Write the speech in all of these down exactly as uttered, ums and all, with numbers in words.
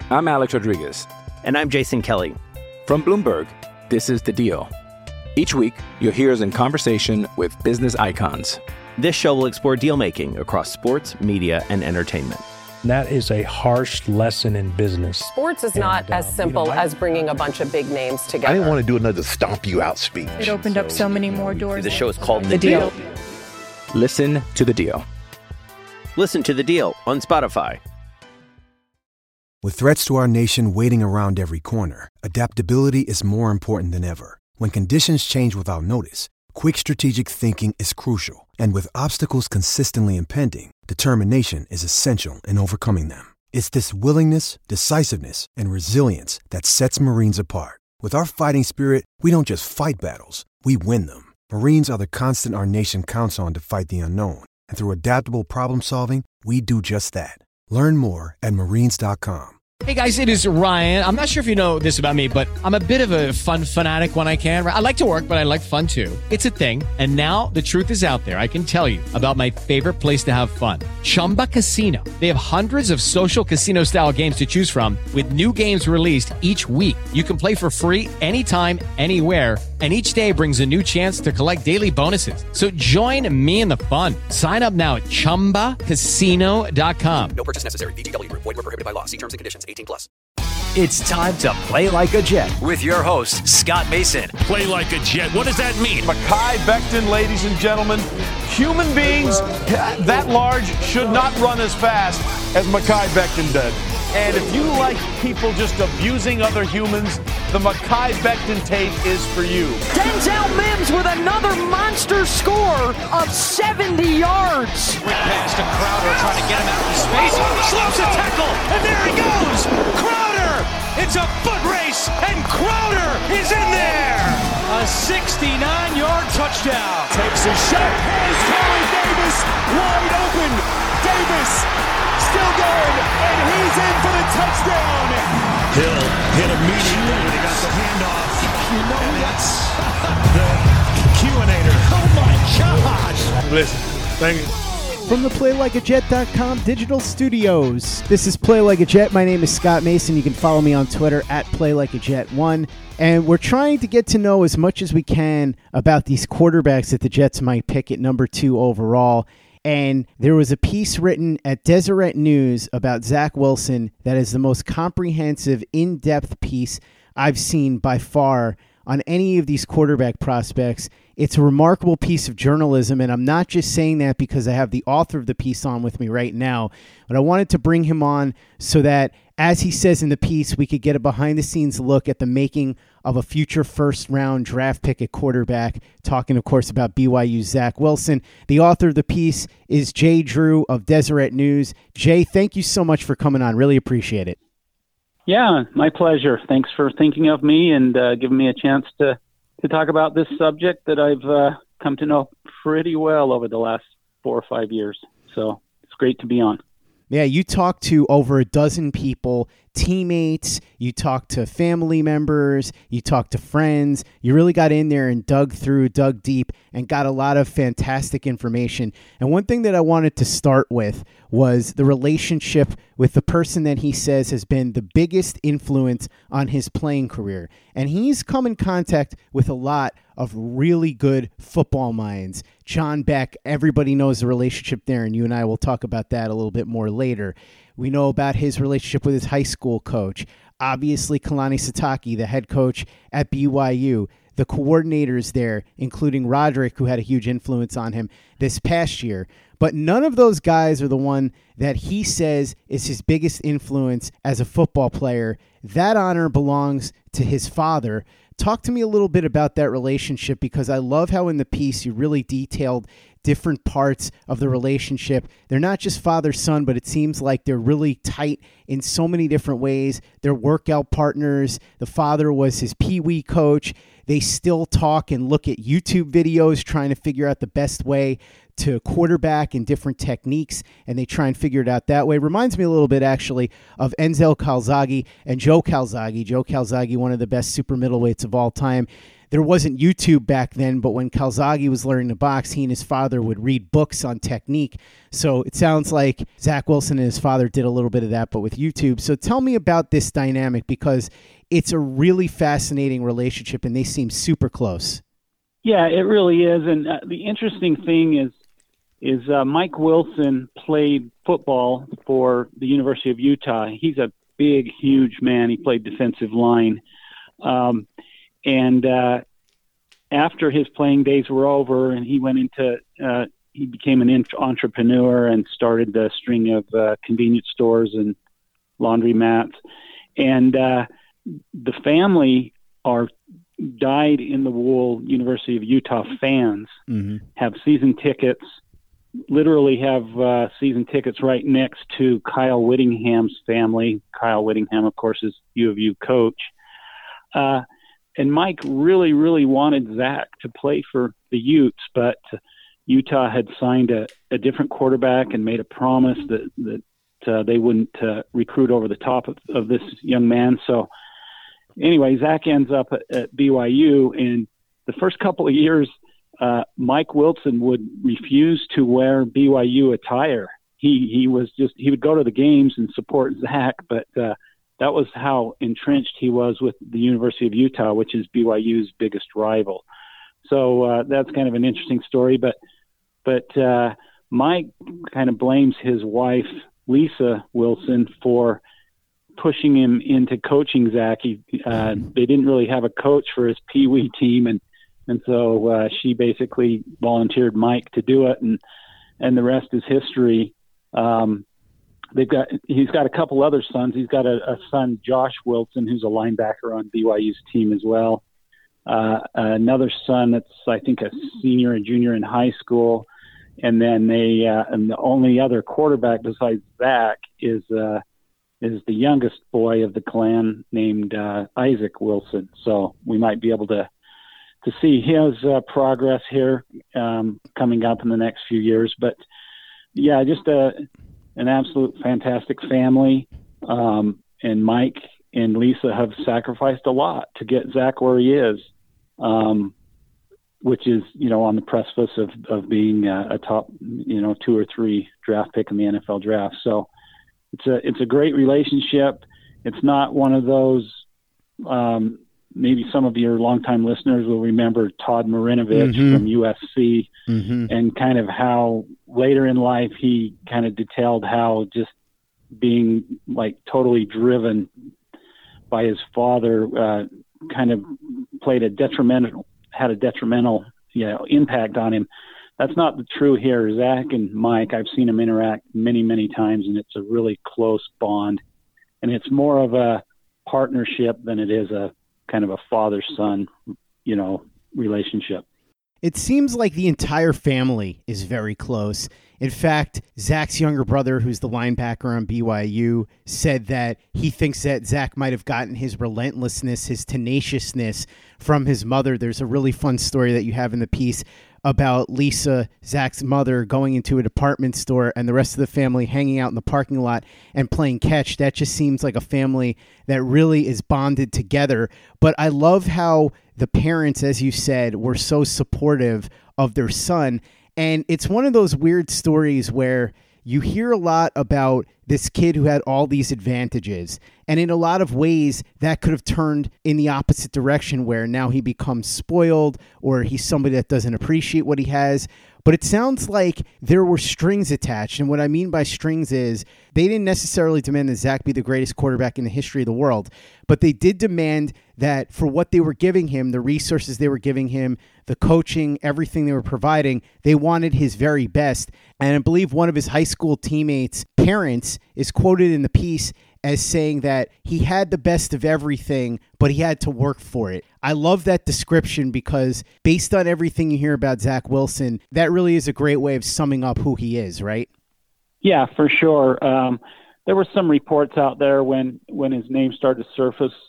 I'm Alex Rodriguez. And I'm Jason Kelly. From Bloomberg, this is The Deal. Each week, you'll hear us in conversation with business icons. This show will explore deal-making across sports, media, and entertainment. That is a harsh lesson in business. Sports is not and, as uh, simple you know, I, I, bringing a bunch of big names together. I didn't want to do another stomp you out speech. It opened so, up so many more doors. The show is called The, the deal. deal. Listen to The Deal. Listen to The Deal on Spotify. With threats to our nation waiting around every corner, adaptability is more important than ever. When conditions change without notice, quick strategic thinking is crucial. And with obstacles consistently impending, determination is essential in overcoming them. It's this willingness, decisiveness, and resilience that sets Marines apart. With our fighting spirit, we don't just fight battles, we win them. Marines are the constant our nation counts on to fight the unknown. And through adaptable problem solving, we do just that. Learn more at marines dot com. Hey guys, it is Ryan. I'm not sure if you know this about me, but I'm a bit of a fun fanatic when I can. I like to work, but I like fun too. It's a thing. And now the truth is out there. I can tell you about my favorite place to have fun. Chumba Casino. They have hundreds of social casino style games to choose from with new games released each week. You can play for free anytime, anywhere. And each day brings a new chance to collect daily bonuses. So join me in the fun. Sign up now at chumba casino dot com. No purchase necessary. V G W. Void where prohibited by law. See terms and conditions. eighteen plus. It's time to play like a Jet with your host, Scott Mason. Play like a Jet. What does that mean? Mekhi Becton, ladies and gentlemen. Human beings that large should not run as fast as Mekhi Becton did. And if you like people just abusing other humans, the Mekhi Becton tape is for you. Denzel Mims with another monster score of seventy yards. Quick pass to Crowder trying to get him out of space. Slows a tackle, and there he goes. Crowder! It's a foot race, and Crowder is in there. A sixty-nine-yard touchdown. Takes a shot. Here's Corey Davis, wide open. Davis still going, and he's in for the touchdown. Hill hit immediately when he got the handoff. You know and that's the Q-inator. Oh my gosh! Listen, thank you. From the play like a jet dot com digital studios, this is Play Like a Jet. My name is Scott Mason. You can follow me on Twitter at play like a jet one. And we're trying to get to know as much as we can about these quarterbacks that the Jets might pick at number two overall. And there was a piece written at Deseret News about Zach Wilson that is the most comprehensive, in-depth piece I've seen by far on any of these quarterback prospects. It's a remarkable piece of journalism, and I'm not just saying that because I have the author of the piece on with me right now, but I wanted to bring him on so that, as he says in the piece, we could get a behind-the-scenes look at the making of a future first-round draft pick at quarterback, talking, of course, about B Y U's Zach Wilson. The author of the piece is Jay Drew of Deseret News. Jay, thank you so much for coming on. Really appreciate it. Yeah, my pleasure. Thanks for thinking of me and uh, giving me a chance to, to talk about this subject that I've uh, come to know pretty well over the last four or five years. So it's great to be on. Yeah, you talked to over a dozen people, teammates, you talked to family members, you talked to friends. You really got in there and dug through, dug deep, and got a lot of fantastic information. And one thing that I wanted to start with was the relationship with the person that he says has been the biggest influence on his playing career. And he's come in contact with a lot of really good football minds. John Beck, everybody knows the relationship there, and you and I will talk about that a little bit more later. We know about his relationship with his high school coach. Obviously, Kalani Sitake, the head coach at B Y U. The coordinators there, including Roderick, who had a huge influence on him this past year. But none of those guys are the one that he says is his biggest influence as a football player. That honor belongs to his father. Talk to me a little bit about that relationship, because I love how in the piece you really detailed different parts of the relationship. They're not just father-son, but it seems like they're really tight in so many different ways. They're workout partners. The father was his Pee-wee coach. They still talk and look at YouTube videos trying to figure out the best way to quarterback and different techniques, and they try and figure it out that way. Reminds me a little bit, actually, of Enzo Calzaghe and Joe Calzaghe. Joe Calzaghe, one of the best super middleweights of all time. There wasn't YouTube back then, but when Calzaghe was learning to box, he and his father would read books on technique. So it sounds like Zach Wilson and his father did a little bit of that, but with YouTube. So tell me about this dynamic, because it's a really fascinating relationship, and they seem super close. Yeah, it really is. And uh, the interesting thing is, is uh, Mike Wilson played football for the University of Utah. He's a big, huge man. He played defensive line. Um, and uh, after his playing days were over, and he went into, uh, he became an int- entrepreneur and started a string of uh, convenience stores and laundromats. And uh, the family are dyed-in-the-wool University of Utah fans, mm-hmm. have season tickets, literally have uh, season tickets right next to Kyle Whittingham's family. Kyle Whittingham, of course, is U of U coach. Uh, and Mike really, really wanted Zach to play for the Utes, but Utah had signed a, a different quarterback and made a promise that, that uh, they wouldn't uh, recruit over the top of, of this young man. So anyway, Zach ends up at, at B Y U, and the first couple of years, uh, Mike Wilson would refuse to wear B Y U attire. He he was just he would go to the games and support Zach, but uh, that was how entrenched he was with the University of Utah, which is B Y U's biggest rival. So uh, that's kind of an interesting story. But but uh, Mike kind of blames his wife, Lisa Wilson, for pushing him into coaching Zach. He, uh, they didn't really have a coach for his Pee Wee team, and and so uh, she basically volunteered Mike to do it, and and the rest is history. Um, they've got he's got a couple other sons. He's got a, a son, Josh Wilson, who's a linebacker on B Y U's team as well. Uh, another son that's I think a senior and junior in high school, and then they uh, and the only other quarterback besides Zach is. Uh, is the youngest boy of the clan named uh, Isaac Wilson. So we might be able to to see his uh, progress here um, coming up in the next few years. But, yeah, just a, an absolute fantastic family. Um, and Mike and Lisa have sacrificed a lot to get Zach where he is, um, which is, you know, on the precipice of, of being a, a top, you know, two or three draft pick in the N F L draft. So, It's a it's a great relationship. It's not one of those. Um, maybe some of your longtime listeners will remember Todd Marinovich mm-hmm. from U S C, mm-hmm. and kind of how later in life he kind of detailed how just being like totally driven by his father uh, kind of played a detrimental had a detrimental you know impact on him. That's not the true here. Zach and Mike, I've seen them interact many, many times, and it's a really close bond. And it's more of a partnership than it is a kind of a father-son, you know, relationship. It seems like the entire family is very close. In fact, Zach's younger brother, who's the linebacker on B Y U, said that he thinks that Zach might have gotten his relentlessness, his tenaciousness from his mother. There's a really fun story that you have in the piece about Lisa, Zach's mother, going into a department store and the rest of the family hanging out in the parking lot and playing catch. That just seems like a family that really is bonded together. But I love how the parents, as you said, were so supportive of their son. And it's one of those weird stories where you hear a lot about this kid who had all these advantages. And in a lot of ways, that could have turned in the opposite direction where now he becomes spoiled or he's somebody that doesn't appreciate what he has. But it sounds like there were strings attached. And what I mean by strings is they didn't necessarily demand that Zach be the greatest quarterback in the history of the world, but they did demand that for what they were giving him, the resources they were giving him, the coaching, everything they were providing, they wanted his very best. And I believe one of his high school teammates' parents is quoted in the piece as saying that he had the best of everything, but he had to work for it. I love that description because based on everything you hear about Zach Wilson, that really is a great way of summing up who he is, right? Yeah, for sure. Um, there were some reports out there when, when his name started to surface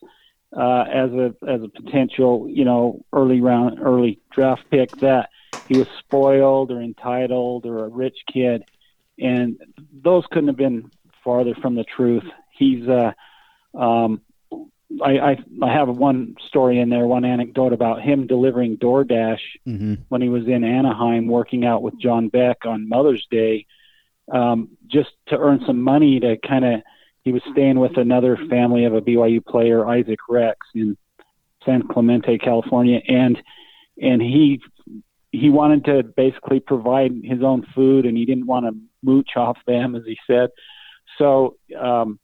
uh, as a as a potential, you know, early round, early draft pick, that he was spoiled or entitled or a rich kid, and those couldn't have been farther from the truth. He's, uh, um, I, I I have one story in there, one anecdote about him delivering DoorDash mm-hmm. when he was in Anaheim working out with John Beck on Mother's Day, um, just to earn some money to kind of. He was staying with another family of a B Y U player, Isaac Rex, in San Clemente, California, and and he he wanted to basically provide his own food, and he didn't want to mooch off them, as he said. So, um,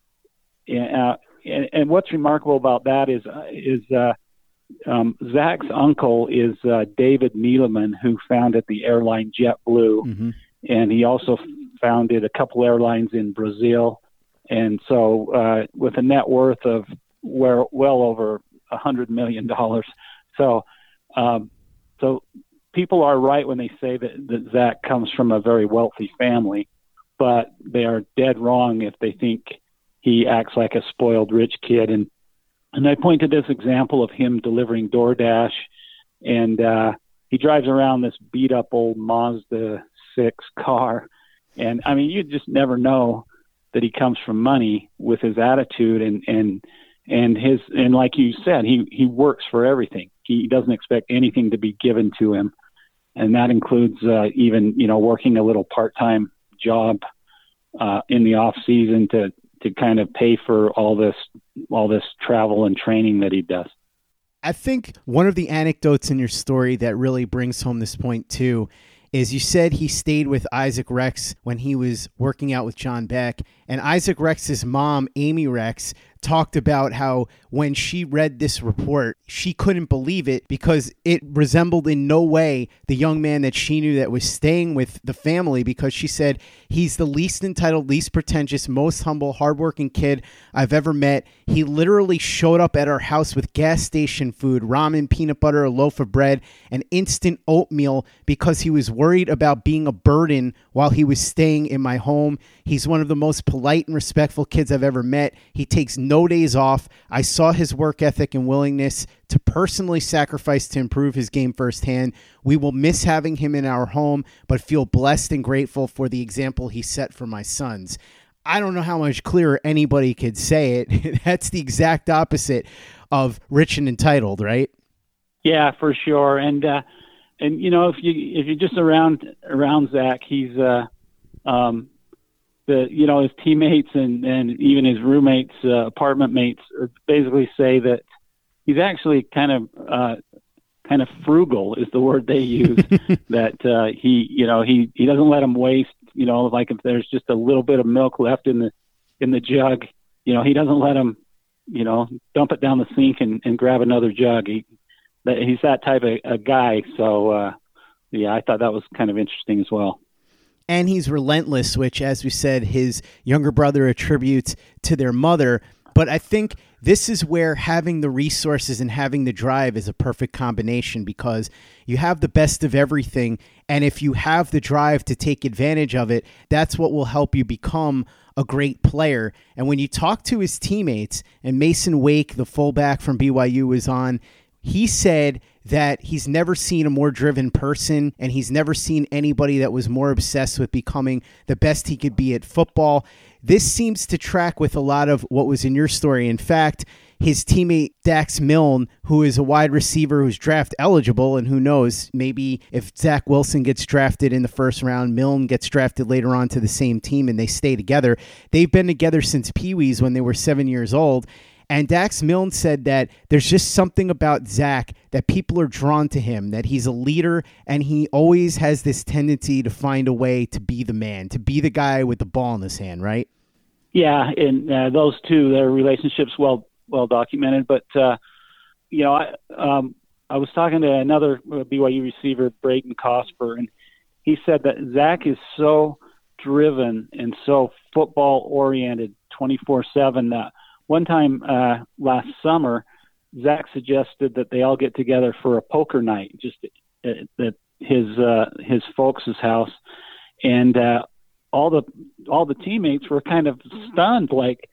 uh, and, and what's remarkable about that is is uh, um, Zach's uncle is uh, David Neeleman, who founded the airline JetBlue, mm-hmm. and he also founded a couple airlines in Brazil. And so uh, with a net worth of well, well over one hundred million dollars. So um, so people are right when they say that, that Zach comes from a very wealthy family, but they are dead wrong if they think he acts like a spoiled rich kid. And and I point to this example of him delivering DoorDash, and uh, he drives around this beat-up old Mazda six car. And, I mean, you just never know that he comes from money with his attitude and, and, and his, and like you said, he, he works for everything. He doesn't expect anything to be given to him. And that includes, uh, even, you know, working a little part-time job, uh, in the off season to, to kind of pay for all this, all this travel and training that he does. I think one of the anecdotes in your story that really brings home this point too is you said he stayed with Isaac Rex when he was working out with John Beck. And Isaac Rex's mom, Amy Rex, talked about how when she read this report, she couldn't believe it because it resembled in no way the young man that she knew that was staying with the family, because she said he's the least entitled, least pretentious, most humble, hardworking kid I've ever met. He literally showed up at our house with gas station food, ramen, peanut butter, a loaf of bread, and instant oatmeal because he was worried about being a burden while he was staying in my home. He's one of the most polite and respectful kids I've ever met. He takes no days off. I saw his work ethic and willingness to personally sacrifice to improve his game firsthand. We will miss having him in our home, but feel blessed and grateful for the example he set for my sons. I don't know how much clearer anybody could say it. That's the exact opposite of rich and entitled, right? Yeah, for sure. And, uh, and, you know, if you, if you're just around, around Zach, he's, uh, um, the, you know, his teammates and, and even his roommates, uh, apartment mates basically say that he's actually kind of, uh, kind of frugal is the word they use, that, uh, he, you know, he, he doesn't let them waste, you know, like if there's just a little bit of milk left in the, in the jug, you know, he doesn't let them, you know, dump it down the sink and, and grab another jug. He, that he's that type of a guy. So, uh, yeah, I thought that was kind of interesting as well. And he's relentless, which, as we said, his younger brother attributes to their mother. But I think this is where having the resources and having the drive is a perfect combination, because you have the best of everything. And if you have the drive to take advantage of it, that's what will help you become a great player. And when you talk to his teammates, and Mason Wake, the fullback from B Y U, was on, he said that he's never seen a more driven person, and he's never seen anybody that was more obsessed with becoming the best he could be at football. This seems to track with a lot of what was in your story. In fact, his teammate Dax Milne, who is a wide receiver who's draft eligible, and who knows, maybe if Zach Wilson gets drafted in the first round, Milne gets drafted later on to the same team and they stay together. They've been together since Pee-wees when they were seven years old. And Dax Milne said that there's just something about Zach that people are drawn to him, that he's a leader, and he always has this tendency to find a way to be the man, to be the guy with the ball in his hand, right? Yeah, and uh, those two, their relationships well well documented. But, uh, you know, I um, I was talking to another B Y U receiver, Braden Cosper, and he said that Zach is so driven and so football-oriented twenty-four seven that one time uh, last summer, Zach suggested that they all get together for a poker night, just at, at his uh, his folks' house, and uh, all the all the teammates were kind of stunned, like,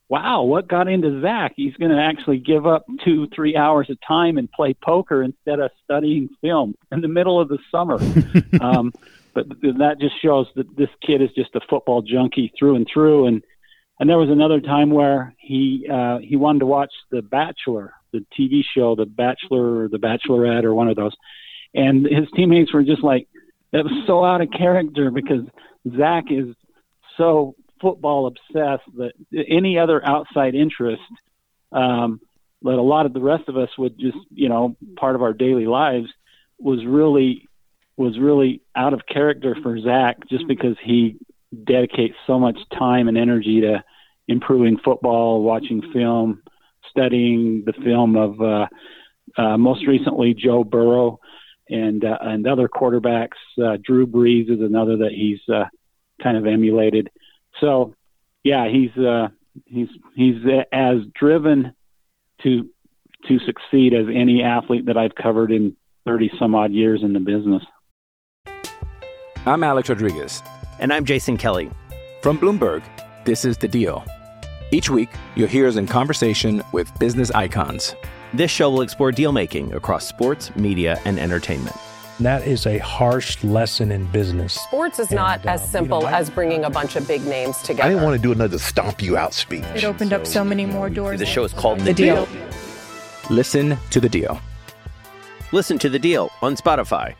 wow, what got into Zach? He's going to actually give up two, three hours of time and play poker instead of studying film in the middle of the summer. um, but that just shows that this kid is just a football junkie through and through. And and there was another time where he uh, he wanted to watch The Bachelor, the T V show, The Bachelor or The Bachelorette or one of those. And his teammates were just like, that was so out of character because Zach is so football obsessed that any other outside interest um, that a lot of the rest of us would just, you know, part of our daily lives was really was really out of character for Zach just because he dedicates so much time and energy to improving football, watching film, studying the film of uh, uh, most recently Joe Burrow and uh, and other quarterbacks. Uh, Drew Brees is another that he's uh, kind of emulated. So, yeah, he's uh, he's he's as driven to to succeed as any athlete that I've covered in thirty some odd years in the business. I'm Alex Rodriguez. And I'm Jason Kelly. From Bloomberg, this is The Deal. Each week, you'll hear us in conversation with business icons. This show will explore deal-making across sports, media, and entertainment. That is a harsh lesson in business. Sports is and, not uh, as simple you know, I, as bringing a bunch of big names together. I didn't want to do another stomp you out speech. It opened up so many more doors. The show is called The, the deal. deal. Listen to The Deal. Listen to The Deal on Spotify.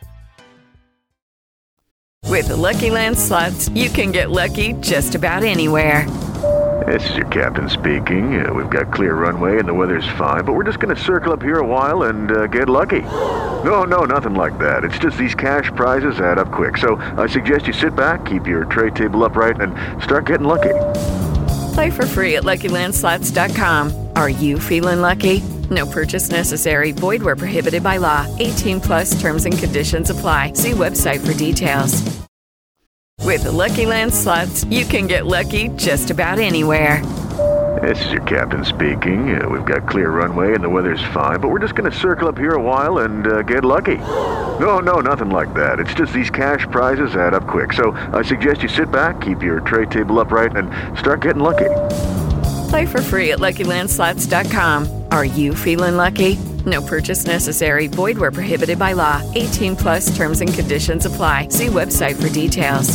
With the Lucky Land Slots, you can get lucky just about anywhere. This is your captain speaking. Uh, we've got clear runway and the weather's fine, but we're just going to circle up here a while and uh, get lucky. No, no, nothing like that. It's just these cash prizes add up quick. So I suggest you sit back, keep your tray table upright, and start getting lucky. Play for free at Lucky Land Slots dot com. Are you feeling lucky? No purchase necessary. Void where prohibited by law. eighteen plus terms and conditions apply. See website for details. With the Lucky Land Slots, you can get lucky just about anywhere. This is your captain speaking. Uh, we've got clear runway and the weather's fine, but we're just going to circle up here a while and uh, get lucky. No, no, nothing like that. It's just these cash prizes add up quick. So I suggest you sit back, keep your tray table upright, and start getting lucky. Play for free at Lucky Land Slots dot com. Are you feeling lucky? No purchase necessary. Void where prohibited by law. eighteen plus terms and conditions apply. See website for details.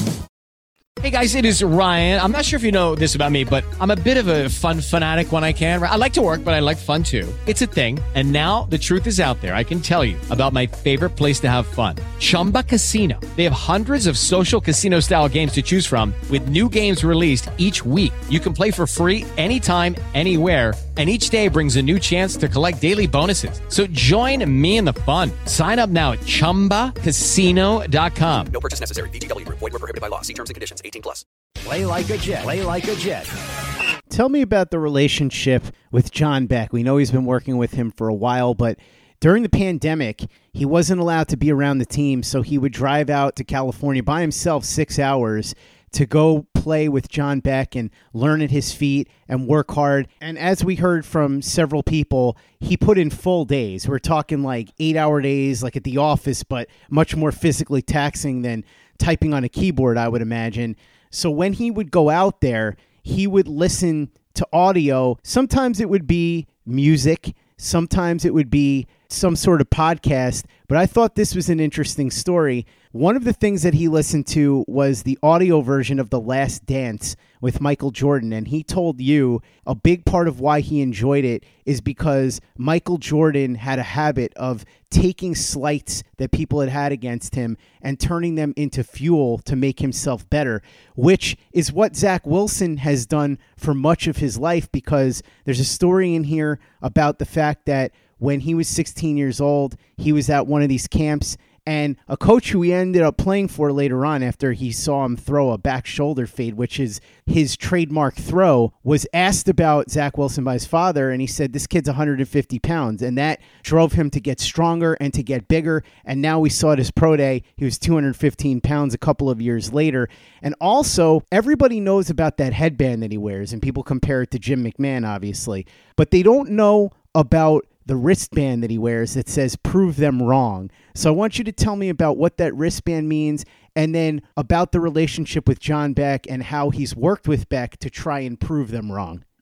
Hey guys, it is Ryan. I'm not sure if you know this about me, but I'm a bit of a fun fanatic when I can. I like to work, but I like fun too. It's a thing. And now the truth is out there. I can tell you about my favorite place to have fun. Chumba Casino. They have hundreds of social casino style games to choose from with new games released each week. You can play for free anytime, anywhere. And each day brings a new chance to collect daily bonuses. So join me in the fun. Sign up now at chumba casino dot com. No purchase necessary. V G W. Void where prohibited by law. See terms and conditions. eighteen plus. Play like a Jet. Play like a Jet. Tell me about the relationship with John Beck. We know he's been working with him for a while, but during the pandemic, he wasn't allowed to be around the team, so he would drive out to California by himself six hours to go play with John Beck and learn at his feet and work hard. And as we heard from several people, he put in full days. We're talking like eight-hour days, like at the office, but much more physically taxing than typing on a keyboard, I would imagine. So when he would go out there, he would listen to audio. Sometimes it would be music. Sometimes it would be some sort of podcast, but I thought this was an interesting story. One of the things that he listened to was the audio version of The Last Dance with Michael Jordan, and he told you a big part of why he enjoyed it is because Michael Jordan had a habit of taking slights that people had had against him and turning them into fuel to make himself better, which is what Zach Wilson has done for much of his life, because there's a story in here about the fact that when he was sixteen years old, he was at one of these camps, and a coach who he ended up playing for later on after he saw him throw a back shoulder fade, which is his trademark throw, was asked about Zach Wilson by his father, and he said, this kid's one hundred fifty pounds, and that drove him to get stronger and to get bigger, and now we saw at his pro day, he was two hundred fifteen pounds a couple of years later. And also, everybody knows about that headband that he wears, and people compare it to Jim McMahon, obviously, but they don't know about the wristband that he wears that says prove them wrong. So I want you to tell me about what that wristband means, and then about the relationship with John Beck and how he's worked with Beck to try and prove them wrong.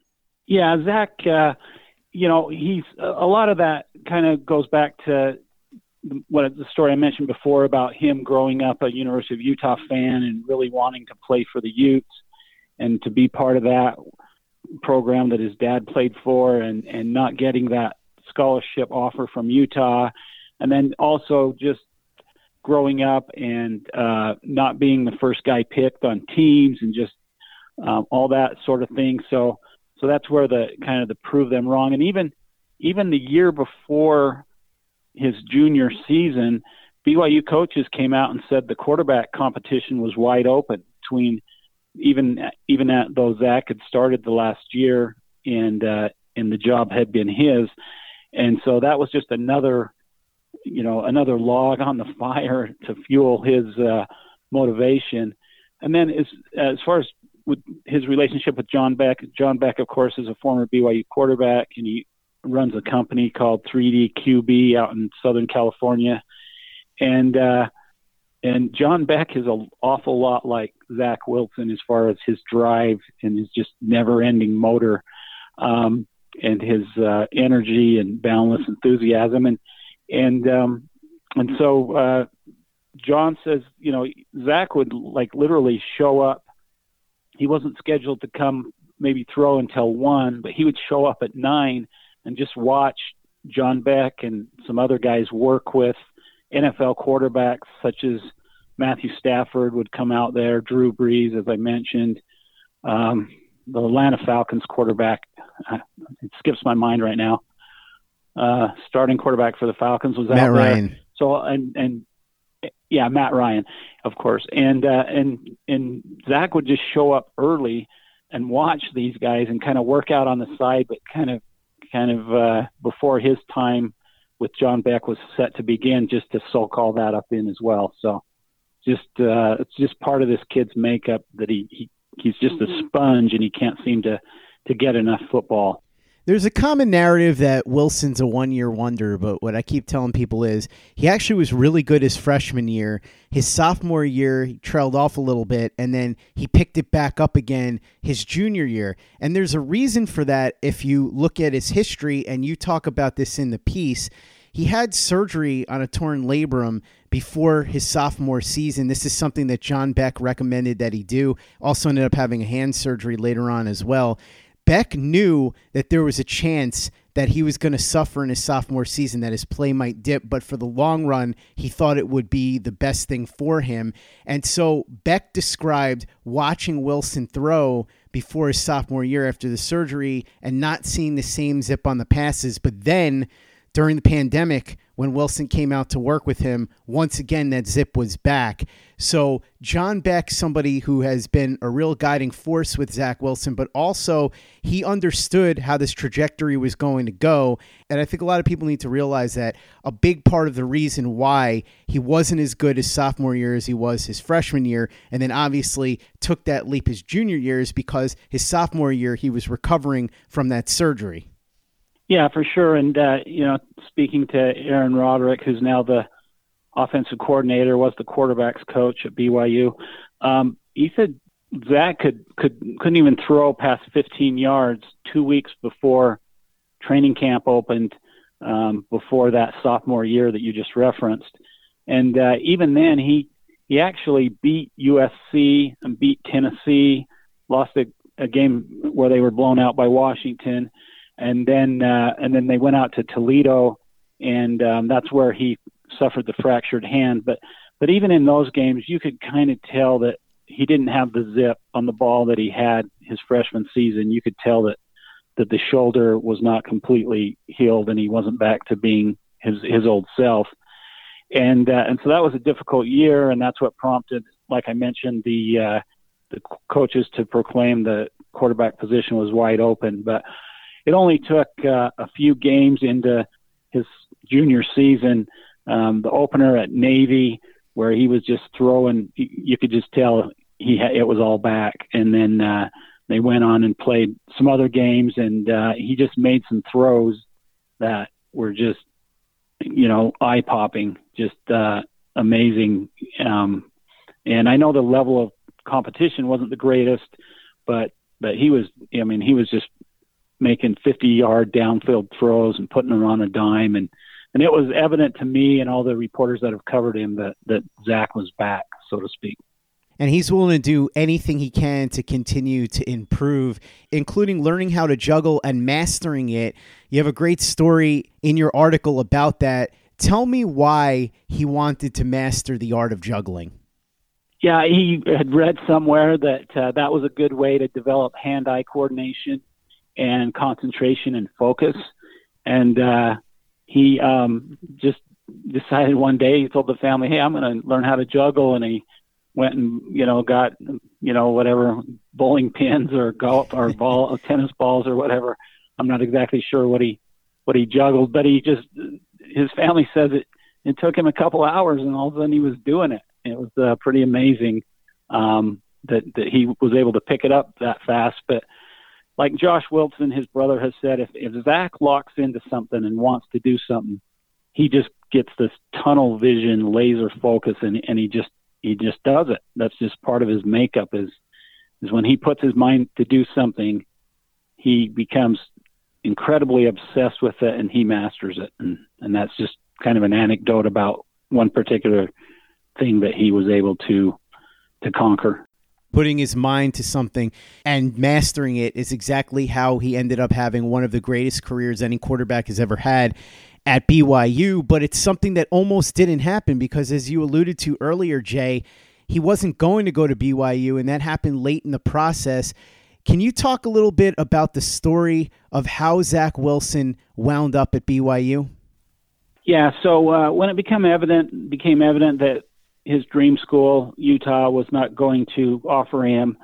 Yeah, Zach, uh, you know, he's a lot of that kind of goes back to what the story I mentioned before about him growing up a University of Utah fan and really wanting to play for the Utes and to be part of that program that his dad played for, and, and not getting that scholarship offer from Utah. And then also just growing up and uh, not being the first guy picked on teams and just um, all that sort of thing. So, so that's where the kind of the prove them wrong. And even, even the year before his junior season, B Y U coaches came out and said the quarterback competition was wide open between even even at though Zach had started the last year and uh, and the job had been his, and so that was just another you know another log on the fire to fuel his uh, motivation. And then as as far as with his relationship with John Beck, John Beck of course is a former B Y U quarterback, and he runs a company called three D Q B out in Southern California. And, uh, and John Beck is an awful lot like Zach Wilson as far as his drive and his just never ending motor, um, and his, uh, energy and boundless enthusiasm. And, and, um, and so, uh, John says, you know, Zach would like literally show up. He wasn't scheduled to come maybe throw until one, but he would show up at nine and just watch John Beck and some other guys work with N F L quarterbacks such as Matthew Stafford would come out there, Drew Brees, as I mentioned, um, the Atlanta Falcons quarterback. Uh, it skips my mind right now. Uh, starting quarterback for the Falcons was Matt out there. Ryan. So and and yeah, Matt Ryan, of course, and uh, and and Zach would just show up early and watch these guys and kind of work out on the side, but kind of. kind of uh, before his time with John Beck was set to begin, just to soak all that up in as well. So just uh, it's just part of this kid's makeup that he, he he's just a sponge and he can't seem to, to get enough football. There's a common narrative that Wilson's a one-year wonder, but what I keep telling people is he actually was really good his freshman year. His sophomore year, he trailed off a little bit, and then he picked it back up again his junior year. And there's a reason for that if you look at his history, and you talk about this in the piece. He had surgery on a torn labrum before his sophomore season. This is something that John Beck recommended that he do. Also ended up having a hand surgery later on as well. Beck knew that there was a chance that he was going to suffer in his sophomore season, that his play might dip, but for the long run, he thought it would be the best thing for him. And so Beck described watching Wilson throw before his sophomore year after the surgery and not seeing the same zip on the passes, but then during the pandemic, when Wilson came out to work with him, once again, that zip was back. So John Beck, somebody who has been a real guiding force with Zach Wilson, but also he understood how this trajectory was going to go. And I think a lot of people need to realize that a big part of the reason why he wasn't as good his sophomore year as he was his freshman year, and then obviously took that leap his junior year, is because his sophomore year, he was recovering from that surgery. Yeah, for sure. And, uh, you know, speaking to Aaron Roderick, who's now the offensive coordinator, was the quarterback's coach at B Y U, um, he said Zach could, could, couldn't even throw past fifteen yards two weeks before training camp opened, um, before that sophomore year that you just referenced. And uh, even then, he he actually beat U S C and beat Tennessee, lost a, a game where they were blown out by Washington. And then, uh, and then they went out to Toledo, and um, that's where he suffered the fractured hand. But, but even in those games, you could kind of tell that he didn't have the zip on the ball that he had his freshman season. You could tell that, that the shoulder was not completely healed, and he wasn't back to being his his old self. And uh, and so that was a difficult year, and that's what prompted, like I mentioned, the uh, the coaches to proclaim the quarterback position was wide open. But it only took uh, a few games into his junior season, um, the opener at Navy, where he was just throwing, you could just tell he had, it was all back. And then uh, they went on and played some other games, and uh, he just made some throws that were just, you know, eye-popping, just uh, amazing. Um, and I know the level of competition wasn't the greatest, but but he was, I mean, he was just making fifty-yard downfield throws and putting them on a dime. And, and it was evident to me and all the reporters that have covered him that, that Zach was back, so to speak. And he's willing to do anything he can to continue to improve, including learning how to juggle and mastering it. You have a great story in your article about that. Tell me why he wanted to master the art of juggling. Yeah, he had read somewhere that uh, that was a good way to develop hand-eye coordination and concentration and focus. And uh, he um, just decided one day, he told the family, hey, I'm going to learn how to juggle. And he went and, you know, got, you know, whatever, bowling pins or golf or ball, tennis balls or whatever. I'm not exactly sure what he what he juggled, but he just, his family says it, it took him a couple hours and all of a sudden he was doing it. It was uh, pretty amazing um, that, that he was able to pick it up that fast. But like Josh Wilson, his brother, has said, if, if Zach locks into something and wants to do something, he just gets this tunnel vision, laser focus, and, and he just he just does it. That's just part of his makeup is is when he puts his mind to do something, he becomes incredibly obsessed with it and he masters it. And, and that's just kind of an anecdote about one particular thing that he was able to to conquer. Putting his mind to something and mastering it is exactly how he ended up having one of the greatest careers any quarterback has ever had at B Y U. But it's something that almost didn't happen because, as you alluded to earlier, Jay, he wasn't going to go to B Y U, and that happened late in the process. Can you talk a little bit about the story of how Zach Wilson wound up at B Y U? Yeah, so uh, when it became evident, became evident that his dream school, Utah, was not going to offer him,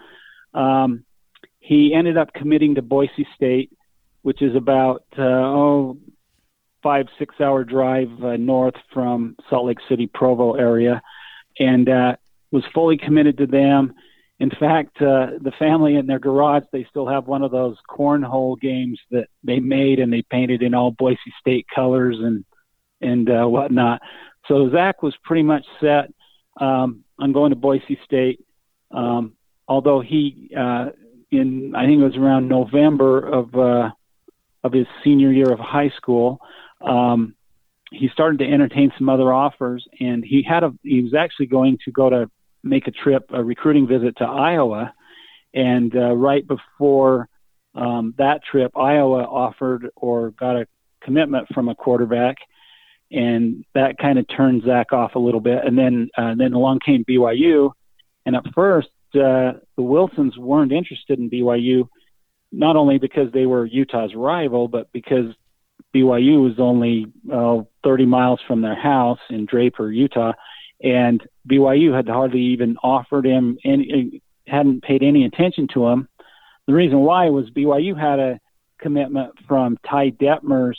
um, he ended up committing to Boise State, which is about uh, oh five six hour drive uh, north from Salt Lake City, Provo area, and uh, was fully committed to them. In fact, uh, the family in their garage, they still have one of those cornhole games that they made, and they painted in all Boise State colors and and uh, whatnot. So Zach was pretty much set um, on going to Boise State, um, although he, uh, in I think it was around November of uh, of his senior year of high school, um, he started to entertain some other offers, and he had a he was actually going to go to make a trip, a recruiting visit to Iowa. And uh, right before um, that trip, Iowa offered or got a commitment from a quarterback, and that kind of turned Zach off a little bit. And then uh, then along came B Y U, and at first uh, the Wilsons weren't interested in B Y U, not only because they were Utah's rival, but because B Y U was only uh, thirty miles from their house in Draper, Utah, and B Y U had hardly even offered him any, hadn't paid any attention to him. The reason why was B Y U had a commitment from Ty Detmer's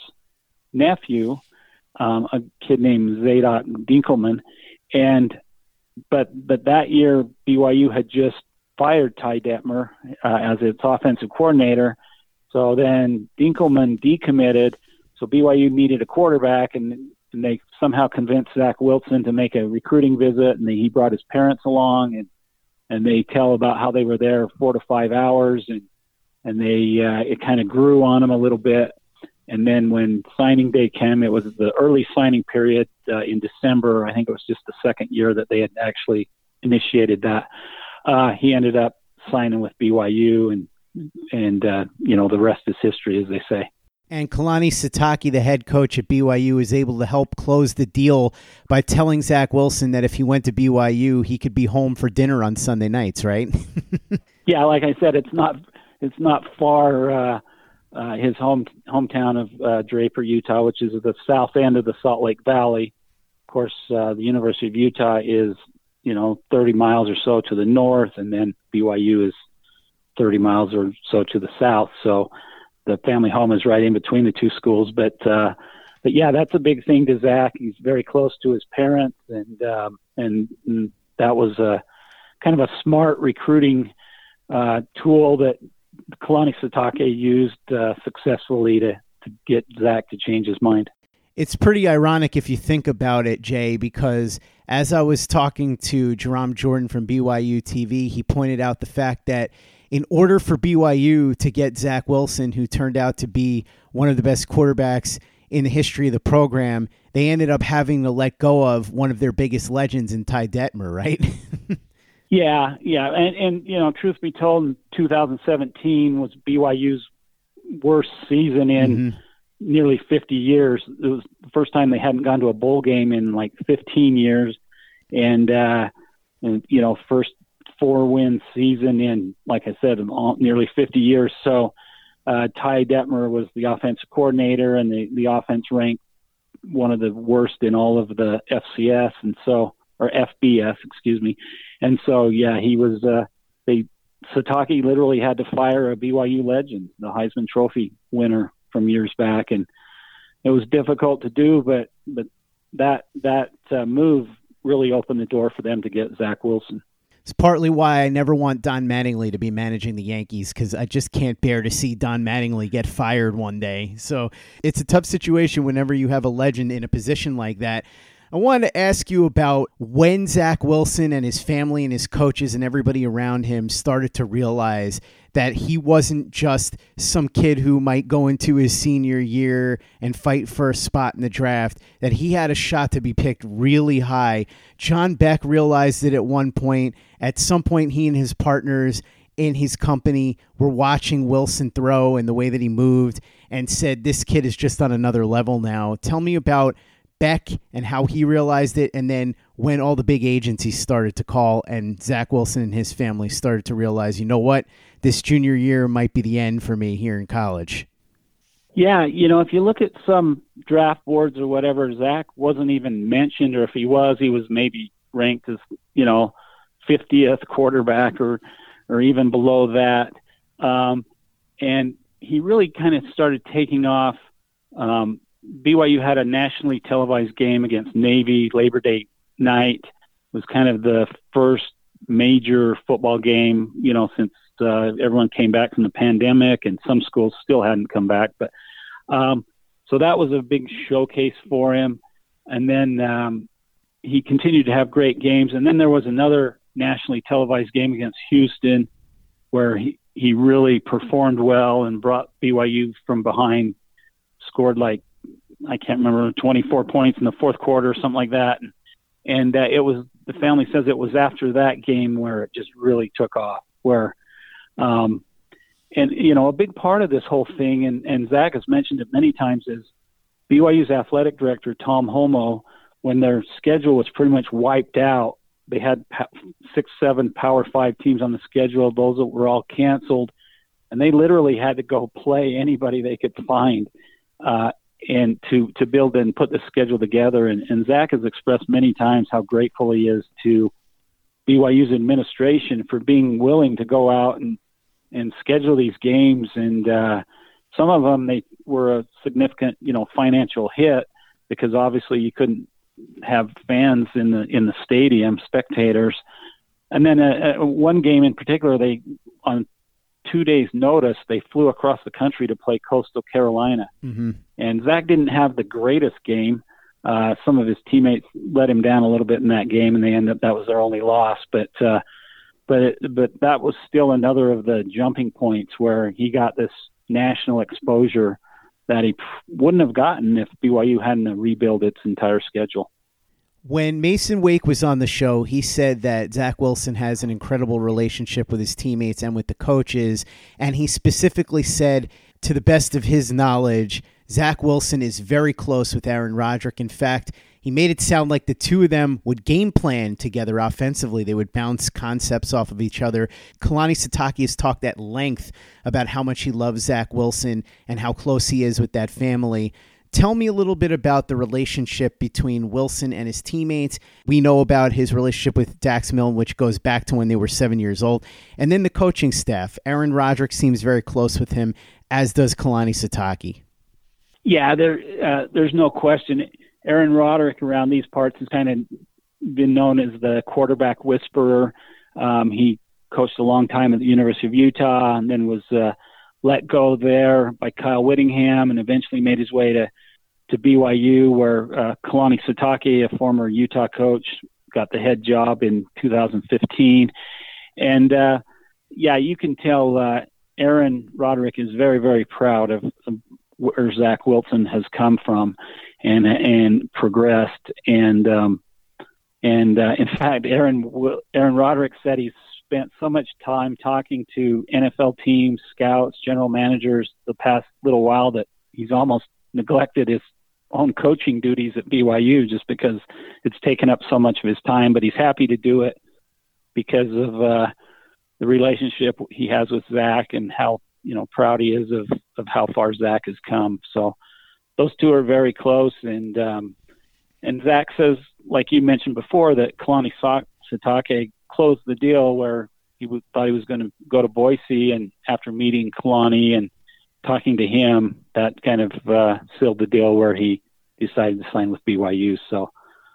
nephew, um, a kid named Zadok Dinkelman, and but but that year B Y U had just fired Ty Detmer uh, as its offensive coordinator. So then Dinkelman decommitted. So B Y U needed a quarterback, and, and they somehow convinced Zach Wilson to make a recruiting visit, and he brought his parents along, and and they tell about how they were there four to five hours, and and they uh, it kind of grew on him a little bit. And then when signing day came, it was the early signing period uh, in December. I think it was just the second year that they had actually initiated that. Uh, he ended up signing with B Y U, and and uh, you know, the rest is history, as they say. And Kalani Sitake, the head coach at B Y U, is able to help close the deal by telling Zach Wilson that if he went to B Y U, he could be home for dinner on Sunday nights, right? Yeah, like I said, it's not it's not far. Uh, uh, his home hometown of uh, Draper, Utah, which is at the south end of the Salt Lake Valley. Of course, uh, the University of Utah is, you know, thirty miles or so to the north, and then B Y U is thirty miles or so to the south. So the family home is right in between the two schools. But, uh, but yeah, that's a big thing to Zach. He's very close to his parents, and um, and, and that was a kind of a smart recruiting uh, tool that Kalani Sitake used uh, successfully to, to get Zach to change his mind. It's pretty ironic if you think about it, Jay, because as I was talking to Jerome Jordan from B Y U T V, he pointed out the fact that in order for B Y U to get Zach Wilson, who turned out to be one of the best quarterbacks in the history of the program, they ended up having to let go of one of their biggest legends in Ty Detmer, right? yeah, yeah. And, and, you know, truth be told, in two thousand seventeen was B Y U's worst season in mm-hmm. nearly fifty years. It was the first time they hadn't gone to a bowl game in like fifteen years. And, uh, and you know, first four-win season in, like I said, in all, nearly fifty years. So uh, Ty Detmer was the offensive coordinator, and the, the offense ranked one of the worst in all of the F C S, and so or F B S, excuse me. And so, yeah, he was. Uh, they Satake literally had to fire a B Y U legend, the Heisman Trophy winner from years back, and it was difficult to do, but but that that uh, move really opened the door for them to get Zach Wilson. It's partly why I never want Don Mattingly to be managing the Yankees, because I just can't bear to see Don Mattingly get fired one day. So it's a tough situation whenever you have a legend in a position like that. I wanted to ask you about when Zach Wilson and his family and his coaches and everybody around him started to realize that he wasn't just some kid who might go into his senior year and fight for a spot in the draft, that he had a shot to be picked really high. John Beck realized it at one point. At some point, he and his partners in his company were watching Wilson throw and the way that he moved and said, this kid is just on another level now. Tell me about Beck and how he realized it, and then when all the big agencies started to call and Zach Wilson and his family started to realize, you know what, this junior year might be the end for me here in college. Yeah, you know, if you look at some draft boards or whatever, Zach wasn't even mentioned, or if he was, he was maybe ranked as, you know, fiftieth quarterback or or even below that. Um, and he really kind of started taking off. Um, B Y U had a nationally televised game against Navy Labor Day night. It was kind of the first major football game, you know, since uh, everyone came back from the pandemic, and some schools still hadn't come back. But um, so that was a big showcase for him. And then um, he continued to have great games. And then there was another nationally televised game against Houston where he, he really performed well and brought B Y U from behind, scored like, I can't remember, twenty-four points in the fourth quarter or something like that. And, and uh, it was, the family says it was after that game where it just really took off, where, um, and, you know, a big part of this whole thing, and, and Zach has mentioned it many times, is B Y U's athletic director, Tom Homo, when their schedule was pretty much wiped out, they had six, seven Power Five teams on the schedule. Those that were all canceled, and they literally had to go play anybody they could find, uh, and to, to build and put the schedule together. And, and Zach has expressed many times how grateful he is to B Y U's administration for being willing to go out and, and schedule these games. And uh, some of them, they were a significant, you know, financial hit, because obviously you couldn't have fans in the, in the stadium, spectators. And then uh, one game in particular, they, on two days notice, they flew across the country to play Coastal Carolina. Mm-hmm. And Zach didn't have the greatest game. Uh, some of his teammates let him down a little bit in that game, and they ended up, that was their only loss. But, uh, but, it, but that was still another of the jumping points where he got this national exposure that he wouldn't have gotten if B Y U hadn't rebuilt its entire schedule. When Mason Wake was on the show, he said that Zach Wilson has an incredible relationship with his teammates and with the coaches. And he specifically said, to the best of his knowledge, Zach Wilson is very close with Aaron Roderick. In fact, he made it sound like the two of them would game plan together offensively. They would bounce concepts off of each other. Kalani Sitake has talked at length about how much he loves Zach Wilson and how close he is with that family. Tell me a little bit about the relationship between Wilson and his teammates. We know about his relationship with Dax Milne, which goes back to when they were seven years old. And then the coaching staff. Aaron Roderick seems very close with him, as does Kalani Sitake. Yeah, there, uh, there's no question. Aaron Roderick around these parts has kind of been known as the quarterback whisperer. Um, he coached a long time at the University of Utah, and then was uh, let go there by Kyle Whittingham, and eventually made his way to, to B Y U, where uh, Kalani Sitake, a former Utah coach, got the head job in two thousand fifteen. And, uh, yeah, you can tell uh, Aaron Roderick is very, very proud of, of where Zach Wilson has come from and and progressed. And um, and uh, in fact, Aaron Aaron Roderick said he's spent so much time talking to N F L teams, scouts, general managers the past little while that he's almost neglected his own coaching duties at B Y U just because it's taken up so much of his time. But he's happy to do it because of uh, the relationship he has with Zach and how, you know, proud he is of, of how far Zach has come. So those two are very close. And, um, and Zach says, like you mentioned before, that Kalani Sitake closed the deal where he w- thought he was going to go to Boise. And after meeting Kalani and talking to him, that kind of uh, sealed the deal where he decided to sign with B Y U. So,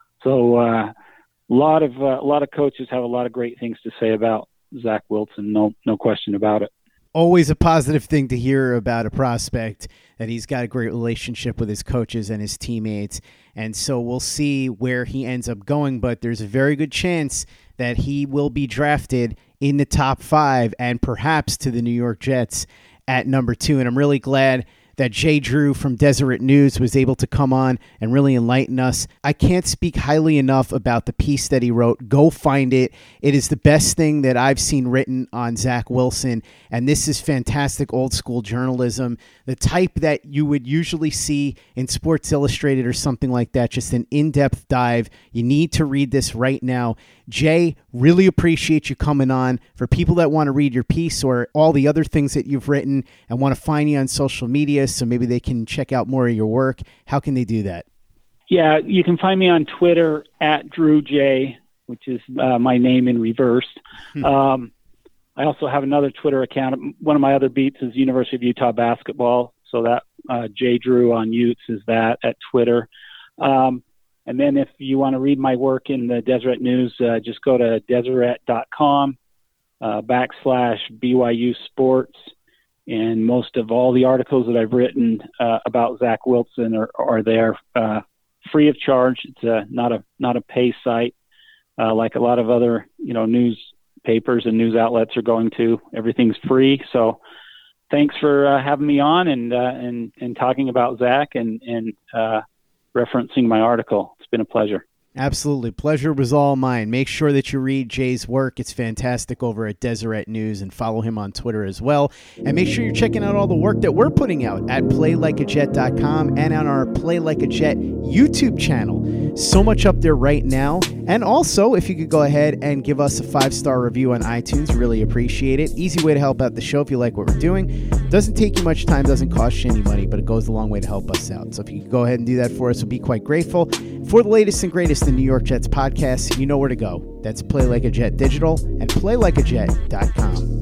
so uh, a lot of uh, a lot of coaches have a lot of great things to say about Zach Wilson. No, no question about it. Always a positive thing to hear about a prospect, that he's got a great relationship with his coaches and his teammates. And so we'll see where he ends up going, but there's a very good chance that he will be drafted in the top five and perhaps to the New York Jets at number two. And I'm really glad that Jay Drew from Deseret News was able to come on and really enlighten us. I can't speak highly enough about the piece that he wrote. Go find it. It is the best thing that I've seen written on Zach Wilson, and this is fantastic old school journalism, the type that you would usually see in Sports Illustrated or something like that, just an in-depth dive. You need to read this right now. Jay, really appreciate you coming on. For people that want to read your piece or all the other things that you've written and want to find you on social media so maybe they can check out more of your work, how can they do that? Yeah, you can find me on Twitter at Drew J, which is uh, my name in reverse. Hmm. Um, I also have another Twitter account. One of my other beats is University of Utah basketball. So that uh, J Drew on Utes is that at Twitter. Um, And then if you want to read my work in the Deseret News, uh, just go to deseret dot com uh, backslash B Y U Sports. And most of all the articles that I've written uh, about Zach Wilson are, are there uh, free of charge. It's a, not a not a pay site uh, like a lot of other you know newspapers and news outlets are going to. Everything's free. So thanks for uh, having me on and uh, and and talking about Zach and and uh, referencing my article. It's been a pleasure. Absolutely. Pleasure was all mine. Make sure that you read Jay's work. It's fantastic over at Deseret News, and follow him on Twitter as well. And make sure you're checking out all the work that we're putting out at play like a jet dot com and on our Play Like a Jet YouTube channel. So much up there right now. And also, if you could go ahead and give us a five-star review on iTunes, really appreciate it. Easy way to help out the show if you like what we're doing. Doesn't take you much time, doesn't cost you any money, but it goes a long way to help us out. So if you could go ahead and do that for us, we'll be quite grateful. For the latest and greatest in New York Jets podcasts, you know where to go. That's Play Like a Jet Digital and play like a jet dot com.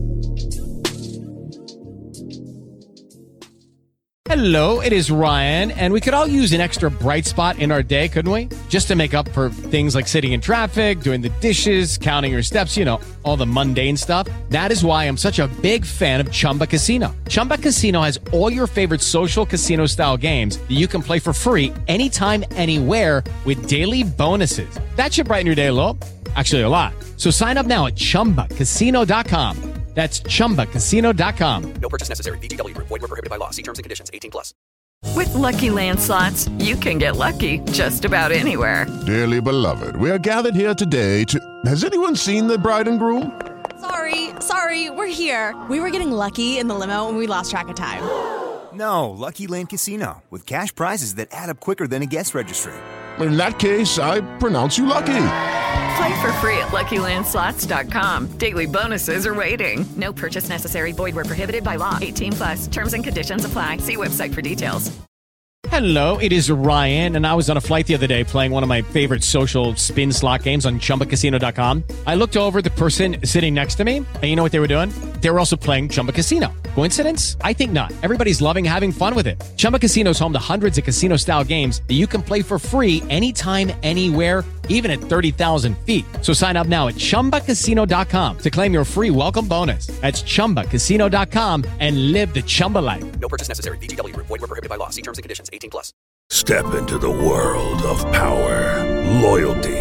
Hello, it is Ryan, and we could all use an extra bright spot in our day, couldn't we? Just to make up for things like sitting in traffic, doing the dishes, counting your steps, you know, all the mundane stuff. That is why I'm such a big fan of Chumba Casino. Chumba Casino has all your favorite social casino-style games that you can play for free anytime, anywhere with daily bonuses. That should brighten your day a little. Actually, a lot. So sign up now at chumba casino dot com. That's chumba casino dot com. No purchase necessary. V G W Group. Void where prohibited by law. See terms and conditions. eighteen plus. With Lucky Land Slots, you can get lucky just about anywhere. Dearly beloved, we are gathered here today to... Has anyone seen the bride and groom? Sorry, sorry, we're here. We were getting lucky in the limo and we lost track of time. No, Lucky Land Casino, with cash prizes that add up quicker than a guest registry. In that case, I pronounce you lucky. Play for free at lucky land slots dot com. Daily bonuses are waiting. No purchase necessary. Void where prohibited by law. eighteen plus. Terms and conditions apply. See website for details. Hello, it is Ryan, and I was on a flight the other day playing one of my favorite social spin slot games on chumba casino dot com. I looked over at the person sitting next to me, and you know what they were doing? They were also playing Chumba Casino. Coincidence? I think not. Everybody's loving having fun with it. Chumba Casino is home to hundreds of casino-style games that you can play for free anytime, anywhere, even at thirty thousand feet. So sign up now at chumba casino dot com to claim your free welcome bonus. That's chumba casino dot com and live the Chumba life. No purchase necessary. V G W Group. Void where prohibited by law. See terms and conditions. eighteen plus. Step into the world of power, loyalty,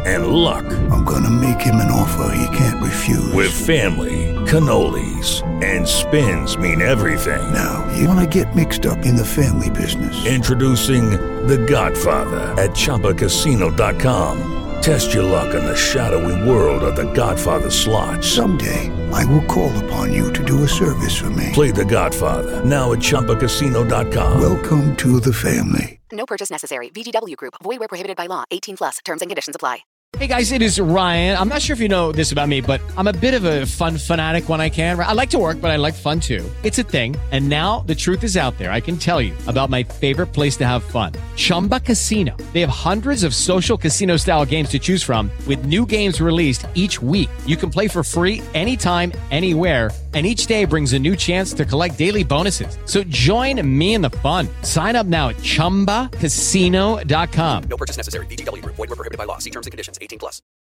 and luck. I'm gonna make him an offer he can't refuse. With family, cannolis, and spins mean everything. Now, you wanna get mixed up in the family business. Introducing The Godfather at Chumba Casino dot com. Test your luck in the shadowy world of The Godfather slot. Someday, I will call upon you to do a service for me. Play The Godfather, now at Chumba Casino dot com. Welcome to the family. No purchase necessary. V G W Group. Void where prohibited by law. eighteen plus. Terms and conditions apply. Hey guys, it is Ryan. I'm not sure if you know this about me, but I'm a bit of a fun fanatic when I can. I like to work, but I like fun too. It's a thing. And now the truth is out there. I can tell you about my favorite place to have fun. Chumba Casino. They have hundreds of social casino style games to choose from with new games released each week. You can play for free anytime, anywhere. And each day brings a new chance to collect daily bonuses. So join me in the fun. Sign up now at Chumba Casino dot com. No purchase necessary. V G W Group. Void where prohibited by law. See terms and conditions. eighteen plus.